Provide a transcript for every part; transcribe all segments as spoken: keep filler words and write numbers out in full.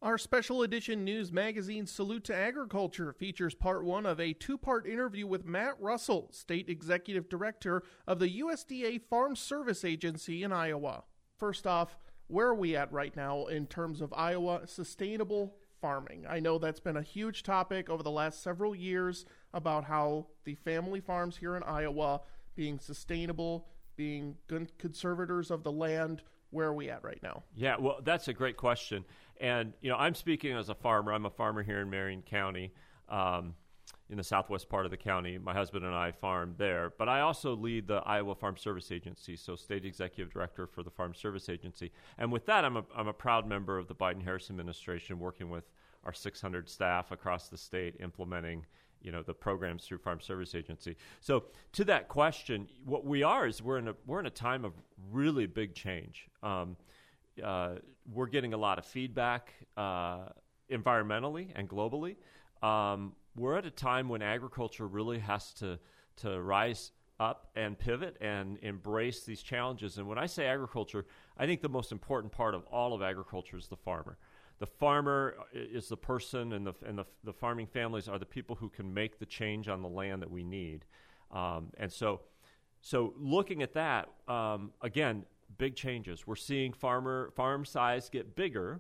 Our special edition news magazine, Salute to Agriculture, features part one of a two-part interview with Matt Russell, State Executive Director of the U S D A Farm Service Agency in Iowa. First off, where are we at right now in terms of Iowa sustainable farming? I know that's been a huge topic over the last several years about how the family farms here in Iowa being sustainable, being good conservators of the land. Where are we at right now? Yeah, well, that's a great question. And, you know, I'm speaking as a farmer. I'm a farmer here in Marion County, um, in the southwest part of the county. My husband and I farm there. But I also lead the Iowa Farm Service Agency, so State Executive Director for the Farm Service Agency. And with that, I'm a, I'm a proud member of the Biden-Harris administration, working with our six hundred staff across the state, implementing, you know, the programs through Farm Service Agency. So to that question, what we are is we're in a we're in a time of really big change. Um, uh, we're getting a lot of feedback uh, environmentally and globally. Um, we're at a time when agriculture really has to to rise up and pivot and embrace these challenges. And when I say agriculture, I think the most important part of all of agriculture is the farmer. The farmer is the person, and the and the, the farming families are the people who can make the change on the land that we need. Um, and so, so looking at that, um, again, big changes. We're seeing farmer farm size get bigger,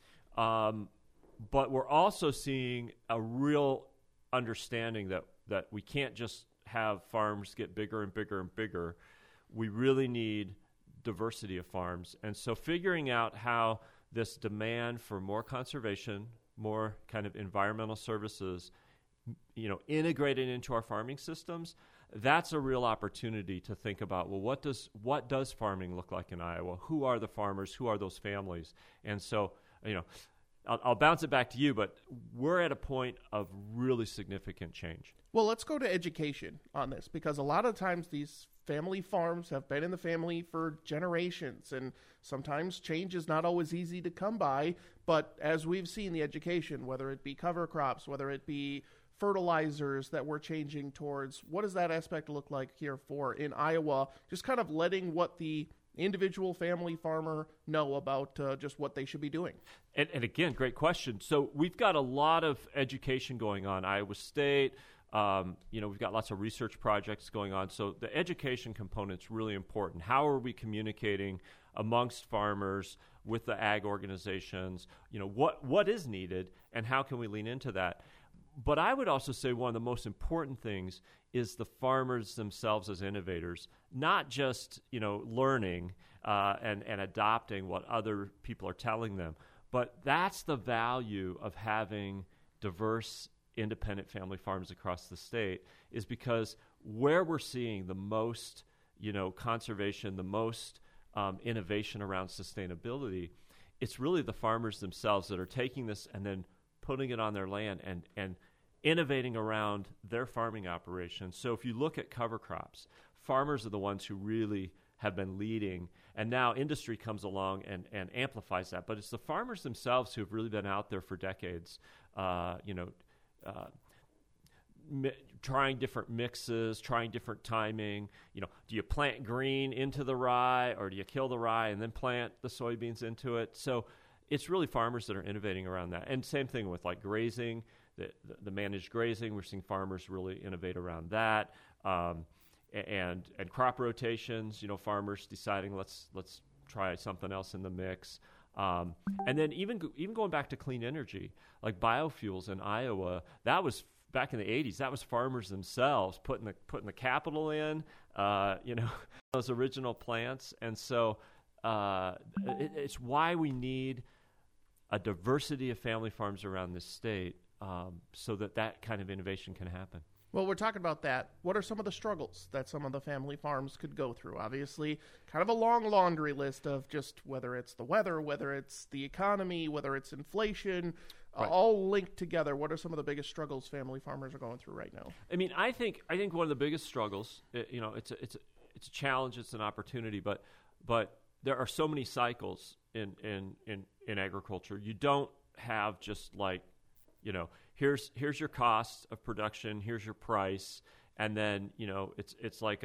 um, but we're also seeing a real understanding that that we can't just have farms get bigger and bigger and bigger. We really need diversity of farms, and so figuring out how this demand for more conservation, more kind of environmental services, you know, integrated into our farming systems, that's a real opportunity to think about, well, what does what does farming look like in Iowa? Who are the farmers? Who are those families? And so, you know, I'll, I'll bounce it back to you, but we're at a point of really significant change. Well, let's go to education on this, because a lot of times these family farms have been in the family for generations, and sometimes change is not always easy to come by. But as we've seen, the education, whether it be cover crops, whether it be fertilizers that we're changing towards, what does that aspect look like here for in Iowa? Just kind of letting what the individual family farmer know about uh, just what they should be doing. And, and again, great question. So we've got a lot of education going on. Iowa State, Um, you know, we've got lots of research projects going on. So the education component's really important. How are we communicating amongst farmers with the ag organizations? You know, what what is needed and how can we lean into that? But I would also say one of the most important things is the farmers themselves as innovators, not just, you know, learning uh, and, and adopting what other people are telling them, but that's the value of having diverse independent family farms across the state, is because where we're seeing the most, you know, conservation, the most um, innovation around sustainability, it's really the farmers themselves that are taking this and then putting it on their land and, and innovating around their farming operations. So if you look at cover crops, farmers are the ones who really have been leading, and now industry comes along and, and amplifies that. But it's the farmers themselves who have really been out there for decades, uh, you know, Uh, mi- trying different mixes, trying different timing. You know, do you plant green into the rye, or do you kill the rye and then plant the soybeans into it? So it's really farmers that are innovating around that. And same thing with like grazing, the, the, the managed grazing. We're seeing farmers really innovate around that. Um, and and crop rotations, you know, farmers deciding let's let's try something else in the mix. Um, and then even even going back to clean energy, like biofuels in Iowa, that was back in the eighties. That was farmers themselves putting the putting the capital in, uh, you know, those original plants. And so uh, it, it's why we need a diversity of family farms around this state, um, so that that kind of innovation can happen. Well, we're talking about that. What are some of the struggles that some of the family farms could go through? Obviously, kind of a long laundry list of just whether it's the weather, whether it's the economy, whether it's inflation, right, uh, all linked together. What are some of the biggest struggles family farmers are going through right now? I mean, I think I think one of the biggest struggles, you know, it's a, it's a, it's a challenge, it's an opportunity, but but there are so many cycles in in in, in agriculture. You don't have just like, you know, here's here's your cost of production, here's your price, and then, you know, it's it's like a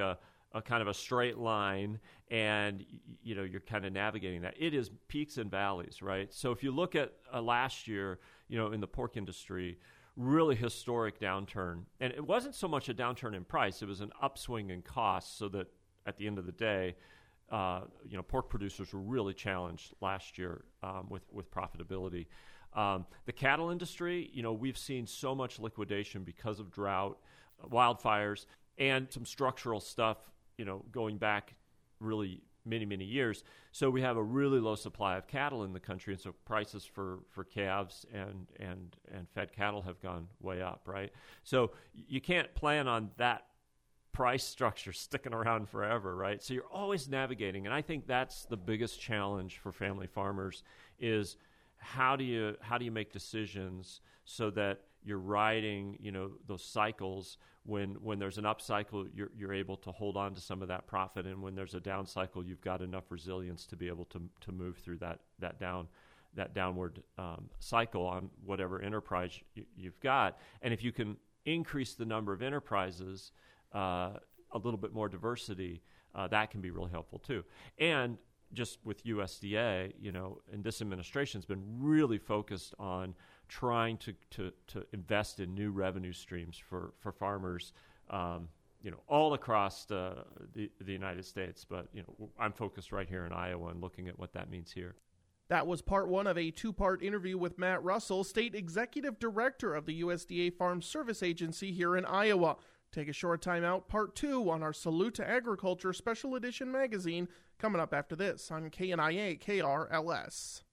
a kind of a straight line, and you know you're kind of navigating that. It is peaks and valleys, right? So if you look at uh, last year, you know, in the pork industry, really historic downturn, and it wasn't so much a downturn in price; it was an upswing in costs. So that at the end of the day, uh, you know, pork producers were really challenged last year um, with with profitability. Um, the cattle industry, you know, we've seen so much liquidation because of drought, uh, wildfires, and some structural stuff. You know, going back really many, many years. So we have a really low supply of cattle in the country, and so prices for, for calves and, and, and fed cattle have gone way up, right? So you can't plan on that price structure sticking around forever, right? So you're always navigating, and I think that's the biggest challenge for family farmers is how do you how do you make decisions so that you're riding, you know, those cycles. When when there's an up cycle, you're you're able to hold on to some of that profit, and when there's a down cycle, you've got enough resilience to be able to to move through that that down that downward um, cycle on whatever enterprise you, you've got. And if you can increase the number of enterprises, uh, a little bit more diversity, uh, that can be really helpful too. And just with U S D A, you know, and this administration's been really focused on trying to, to, to invest in new revenue streams for, for farmers, um, you know, all across uh, the, the United States. But, you know, I'm focused right here in Iowa and looking at what that means here. That was part one of a two-part interview with Matt Russell, State Executive Director of the U S D A Farm Service Agency here in Iowa. Take a short time out, part two on our Salute to Agriculture Special Edition magazine, coming up after this on K N I A K R L S.